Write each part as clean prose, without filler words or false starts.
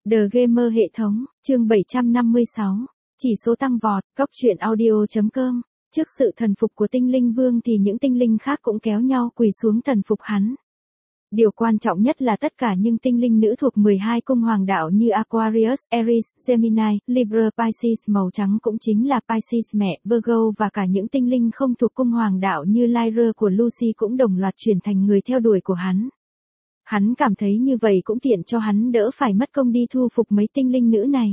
The Gamer hệ thống, chương 756, chỉ số tăng vọt, góc truyện audio.com. Trước sự thần phục của tinh linh vương thì những tinh linh khác cũng kéo nhau quỳ xuống thần phục hắn. Điều quan trọng nhất là tất cả những tinh linh nữ thuộc 12 cung hoàng đạo như Aquarius, Aries, Gemini, Libra, Pisces màu trắng cũng chính là Pisces mẹ, Virgo và cả những tinh linh không thuộc cung hoàng đạo như Lyra của Lucy cũng đồng loạt chuyển thành người theo đuổi của hắn. Hắn cảm thấy như vậy cũng tiện cho hắn đỡ phải mất công đi thu phục mấy tinh linh nữ này.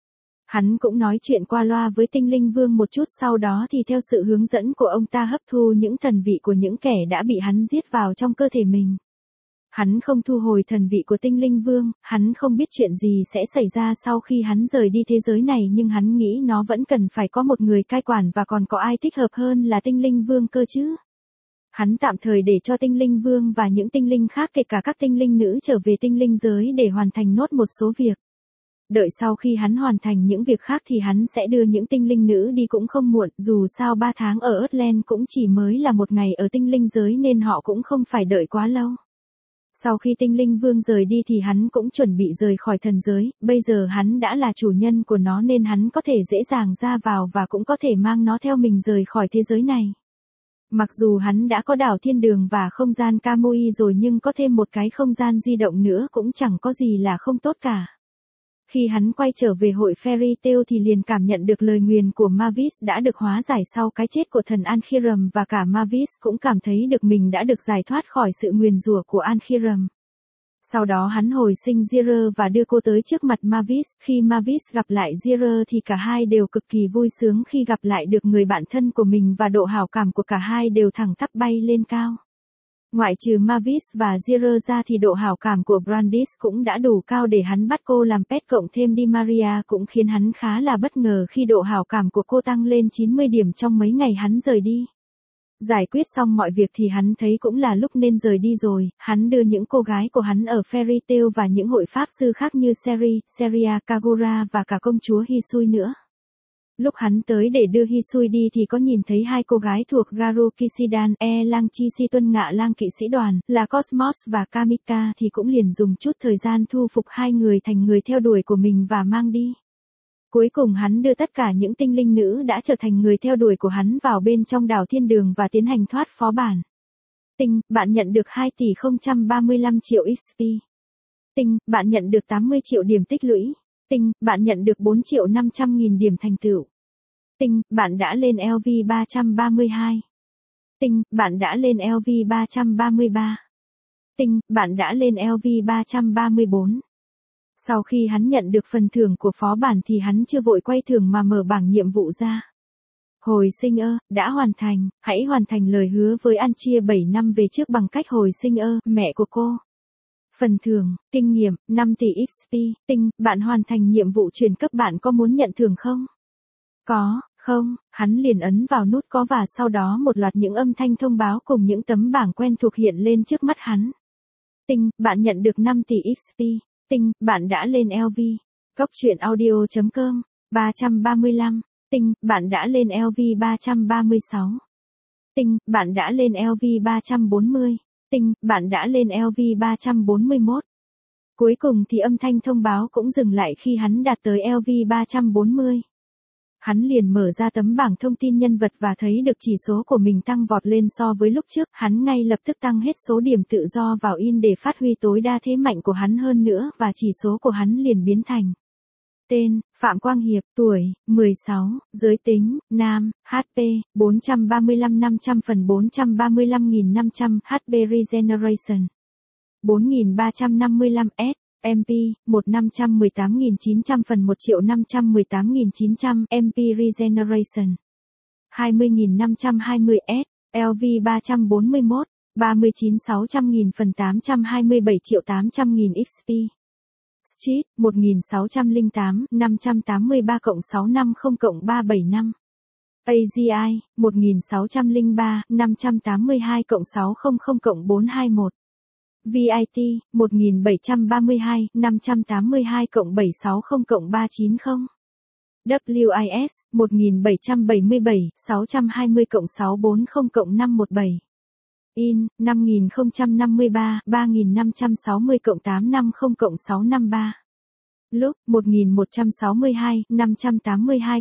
Hắn cũng nói chuyện qua loa với tinh linh vương một chút, sau đó thì theo sự hướng dẫn của ông ta hấp thu những thần vị của những kẻ đã bị hắn giết vào trong cơ thể mình. Hắn không thu hồi thần vị của tinh linh vương, hắn không biết chuyện gì sẽ xảy ra sau khi hắn rời đi thế giới này, nhưng hắn nghĩ nó vẫn cần phải có một người cai quản, và còn có ai thích hợp hơn là tinh linh vương cơ chứ. Hắn tạm thời để cho tinh linh vương và những tinh linh khác kể cả các tinh linh nữ trở về tinh linh giới để hoàn thành nốt một số việc. Đợi sau khi hắn hoàn thành những việc khác thì hắn sẽ đưa những tinh linh nữ đi cũng không muộn, dù sao 3 tháng ở Earthland cũng chỉ mới là một ngày ở tinh linh giới nên họ cũng không phải đợi quá lâu. Sau khi tinh linh vương rời đi thì hắn cũng chuẩn bị rời khỏi thần giới, bây giờ hắn đã là chủ nhân của nó nên hắn có thể dễ dàng ra vào và cũng có thể mang nó theo mình rời khỏi thế giới này. Mặc dù hắn đã có đảo thiên đường và không gian Kamui rồi nhưng có thêm một cái không gian di động nữa cũng chẳng có gì là không tốt cả. Khi hắn quay trở về hội Fairy Tail thì liền cảm nhận được lời nguyền của Mavis đã được hóa giải sau cái chết của thần Ankhiram, và cả Mavis cũng cảm thấy được mình đã được giải thoát khỏi sự nguyền rủa của Ankhiram. Sau đó hắn hồi sinh Zira và đưa cô tới trước mặt Mavis. Khi Mavis gặp lại Zira thì cả hai đều cực kỳ vui sướng khi gặp lại được người bạn thân của mình, và độ hảo cảm của cả hai đều thẳng tắp bay lên cao. Ngoại trừ Mavis và Zira ra thì độ hảo cảm của Brandis cũng đã đủ cao để hắn bắt cô làm pet, cộng thêm Di Maria cũng khiến hắn khá là bất ngờ khi độ hảo cảm của cô tăng lên 90 điểm trong mấy ngày hắn rời đi. Giải quyết xong mọi việc thì hắn thấy cũng là lúc nên rời đi rồi. Hắn đưa những cô gái của hắn ở Fairy Tail và những hội pháp sư khác như Seri, Seria, Kagura và cả công chúa Hisui nữa. Lúc hắn tới để đưa Hisui đi thì có nhìn thấy hai cô gái thuộc Garu Kishidan, Lang Chi Si Tuân Ngạ Lang kỵ sĩ đoàn, là Cosmos và Kamika, thì cũng liền dùng chút thời gian thu phục hai người thành người theo đuổi của mình và mang đi. Cuối cùng hắn đưa tất cả những tinh linh nữ đã trở thành người theo đuổi của hắn vào bên trong đảo thiên đường và tiến hành thoát phó bản. Tinh, bạn nhận được 2 tỷ 035 triệu XP. Tinh, bạn nhận được 80 triệu điểm tích lũy. Tinh, bạn nhận được 4 triệu 500 nghìn điểm thành tựu. Tinh, bạn đã lên LV 332. Tinh, bạn đã lên LV 333. Tinh, bạn đã lên LV 334. Sau khi hắn nhận được phần thưởng của phó bản thì hắn chưa vội quay thưởng mà mở bảng nhiệm vụ ra. Hồi sinh đã hoàn thành, hãy hoàn thành lời hứa với Anchia 7 năm về trước bằng cách hồi sinh mẹ của cô. Phần thưởng, kinh nghiệm, 5 tỷ XP. Tinh, bạn hoàn thành nhiệm vụ chuyển cấp, bạn có muốn nhận thưởng không? Có, không, hắn liền ấn vào nút có và sau đó một loạt những âm thanh thông báo cùng những tấm bảng quen thuộc hiện lên trước mắt hắn. Tinh, bạn nhận được 5 tỷ XP. Tinh, bạn đã lên LV. Góc truyện audio.com, 335. Tinh, bạn đã lên LV 336. Tinh, bạn đã lên LV 340. Tinh, bạn đã lên LV 341. Cuối cùng thì âm thanh thông báo cũng dừng lại khi hắn đạt tới LV 340. Hắn liền mở ra tấm bảng thông tin nhân vật và thấy được chỉ số của mình tăng vọt lên so với lúc trước. Hắn ngay lập tức tăng hết số điểm tự do vào in để phát huy tối đa thế mạnh của hắn hơn nữa, và chỉ số của hắn liền biến thành: tên, Phạm Quang Hiệp, tuổi, 16, giới tính, nam, HP, 435 500 phần 435.500, HP Regeneration, 4355 S, MP, 1/518.900 phần 1.518.900, MP Regeneration, 20.520 S, LV 341, 39.600.000 phần 827.800.000 XP. Street, 1608, 583 650 375. AGI, 1603, 582 600 421. VIT, 1732, 582 760 390. WIS, 1777, 620 640 517. In, 5053, 3560 850 653. Lúc 1162, 582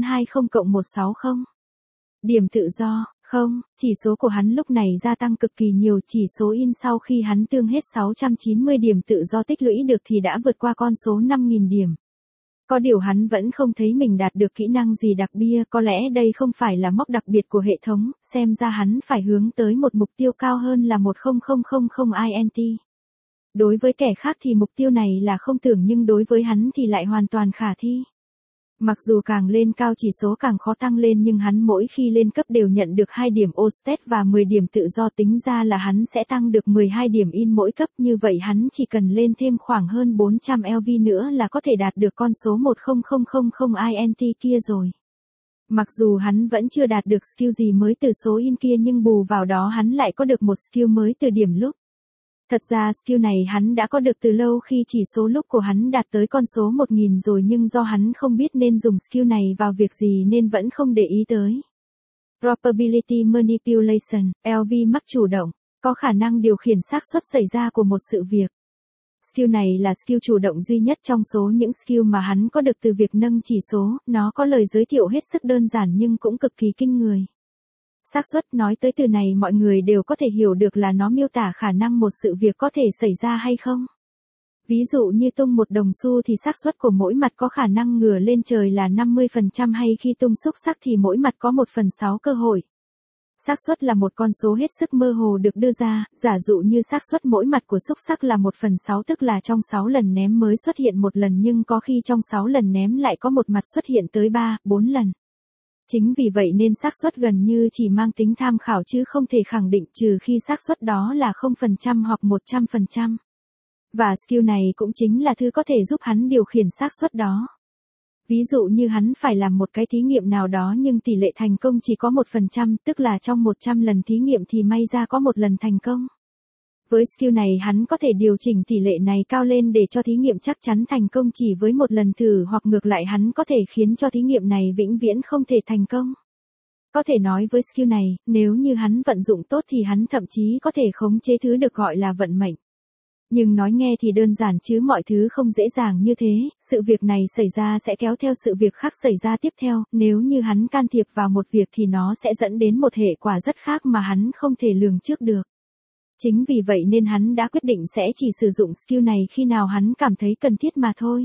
420 160. Điểm tự do, không, chỉ số của hắn lúc này gia tăng cực kỳ nhiều, chỉ số in sau khi hắn tương hết 690 điểm tự do tích lũy được thì đã vượt qua con số 5.000 điểm. Có điều hắn vẫn không thấy mình đạt được kỹ năng gì đặc biệt, có lẽ đây không phải là mốc đặc biệt của hệ thống, xem ra hắn phải hướng tới một mục tiêu cao hơn là 10000 INT. Đối với kẻ khác thì mục tiêu này là không tưởng nhưng đối với hắn thì lại hoàn toàn khả thi. Mặc dù càng lên cao chỉ số càng khó tăng lên nhưng hắn mỗi khi lên cấp đều nhận được 2 điểm Ostet và 10 điểm tự do, tính ra là hắn sẽ tăng được 12 điểm in mỗi cấp, như vậy hắn chỉ cần lên thêm khoảng hơn 400 LV nữa là có thể đạt được con số 10000 INT kia rồi. Mặc dù hắn vẫn chưa đạt được skill gì mới từ số in kia nhưng bù vào đó hắn lại có được một skill mới từ điểm lúc. Thật ra skill này hắn đã có được từ lâu khi chỉ số lúc của hắn đạt tới con số 1000 rồi nhưng do hắn không biết nên dùng skill này vào việc gì nên vẫn không để ý tới. Probability Manipulation, LV mắc chủ động, có khả năng điều khiển xác suất xảy ra của một sự việc. Skill này là skill chủ động duy nhất trong số những skill mà hắn có được từ việc nâng chỉ số, nó có lời giới thiệu hết sức đơn giản nhưng cũng cực kỳ kinh người. Xác suất, nói tới từ này mọi người đều có thể hiểu được là nó miêu tả khả năng một sự việc có thể xảy ra hay không. Ví dụ như tung một đồng xu thì xác suất của mỗi mặt có khả năng ngửa lên trời là 50% hay khi tung xúc xắc thì mỗi mặt có 1/6 cơ hội. Xác suất là một con số hết sức mơ hồ được đưa ra, giả dụ như xác suất mỗi mặt của xúc xắc là 1/6 tức là trong 6 lần ném mới xuất hiện một lần nhưng có khi trong 6 lần ném lại có một mặt xuất hiện tới 3, 4 lần. Chính vì vậy nên xác suất gần như chỉ mang tính tham khảo chứ không thể khẳng định trừ khi xác suất đó là 0% hoặc 100%. Và skill này cũng chính là thứ có thể giúp hắn điều khiển xác suất đó. Ví dụ như hắn phải làm một cái thí nghiệm nào đó nhưng tỷ lệ thành công chỉ có 1%, tức là trong 100 lần thí nghiệm thì may ra có một lần thành công. Với skill này hắn có thể điều chỉnh tỷ lệ này cao lên để cho thí nghiệm chắc chắn thành công chỉ với một lần thử hoặc ngược lại hắn có thể khiến cho thí nghiệm này vĩnh viễn không thể thành công. Có thể nói với skill này, nếu như hắn vận dụng tốt thì hắn thậm chí có thể khống chế thứ được gọi là vận mệnh. Nhưng nói nghe thì đơn giản chứ mọi thứ không dễ dàng như thế, sự việc này xảy ra sẽ kéo theo sự việc khác xảy ra tiếp theo, nếu như hắn can thiệp vào một việc thì nó sẽ dẫn đến một hệ quả rất khác mà hắn không thể lường trước được. Chính vì vậy nên hắn đã quyết định sẽ chỉ sử dụng skill này khi nào hắn cảm thấy cần thiết mà thôi.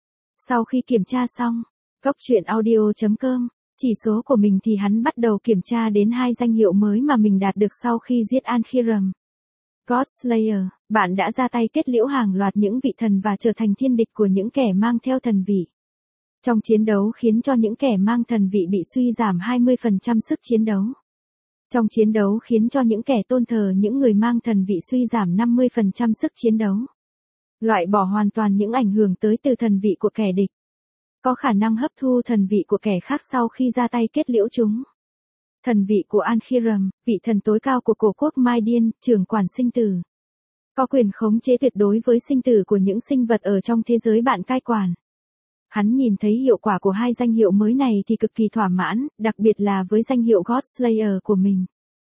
Sau khi kiểm tra xong, Góc Truyện Audio.com, chỉ số của mình thì hắn bắt đầu kiểm tra đến 2 danh hiệu mới mà mình đạt được sau khi giết Ankhiram. Godslayer, bạn đã ra tay kết liễu hàng loạt những vị thần và trở thành thiên địch của những kẻ mang theo thần vị. Trong chiến đấu khiến cho những kẻ mang thần vị bị suy giảm 20% sức chiến đấu. Trong chiến đấu khiến cho những kẻ tôn thờ những người mang thần vị suy giảm 50% sức chiến đấu. Loại bỏ hoàn toàn những ảnh hưởng tới từ thần vị của kẻ địch. Có khả năng hấp thu thần vị của kẻ khác sau khi ra tay kết liễu chúng. Thần vị của Ankhiram, vị thần tối cao của cổ quốc Mydian, trưởng quản sinh tử. Có quyền khống chế tuyệt đối với sinh tử của những sinh vật ở trong thế giới bạn cai quản. Hắn nhìn thấy hiệu quả của 2 danh hiệu mới này thì cực kỳ thỏa mãn, đặc biệt là với danh hiệu Godslayer của mình.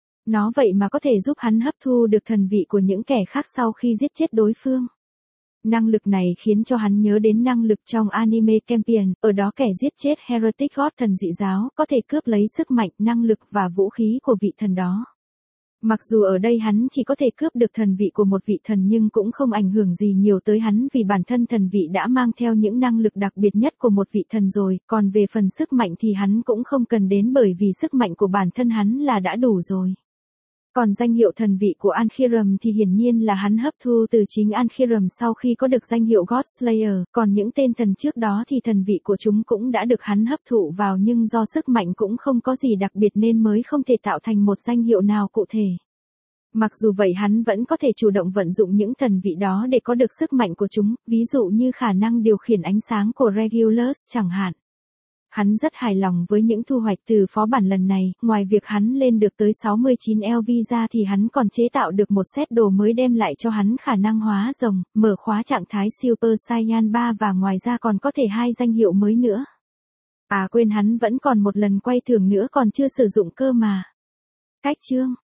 Nó vậy mà có thể giúp hắn hấp thu được thần vị của những kẻ khác sau khi giết chết đối phương. Năng lực này khiến cho hắn nhớ đến năng lực trong anime Champion, ở đó kẻ giết chết Heretic God thần dị giáo có thể cướp lấy sức mạnh, năng lực và vũ khí của vị thần đó. Mặc dù ở đây hắn chỉ có thể cướp được thần vị của một vị thần nhưng cũng không ảnh hưởng gì nhiều tới hắn vì bản thân thần vị đã mang theo những năng lực đặc biệt nhất của một vị thần rồi, còn về phần sức mạnh thì hắn cũng không cần đến bởi vì sức mạnh của bản thân hắn là đã đủ rồi. Còn danh hiệu thần vị của Ankhiram thì hiển nhiên là hắn hấp thu từ chính Ankhiram sau khi có được danh hiệu Godslayer, còn những tên thần trước đó thì thần vị của chúng cũng đã được hắn hấp thụ vào nhưng do sức mạnh cũng không có gì đặc biệt nên mới không thể tạo thành một danh hiệu nào cụ thể. Mặc dù vậy hắn vẫn có thể chủ động vận dụng những thần vị đó để có được sức mạnh của chúng, ví dụ như khả năng điều khiển ánh sáng của Regulus chẳng hạn. Hắn rất hài lòng với những thu hoạch từ phó bản lần này, ngoài việc hắn lên được tới 69 LV ra thì hắn còn chế tạo được một set đồ mới đem lại cho hắn khả năng hóa rồng, mở khóa trạng thái Super Saiyan 3 và ngoài ra còn có thể 2 danh hiệu mới nữa. À quên hắn vẫn còn một lần quay thưởng nữa còn chưa sử dụng cơ mà. Cách chương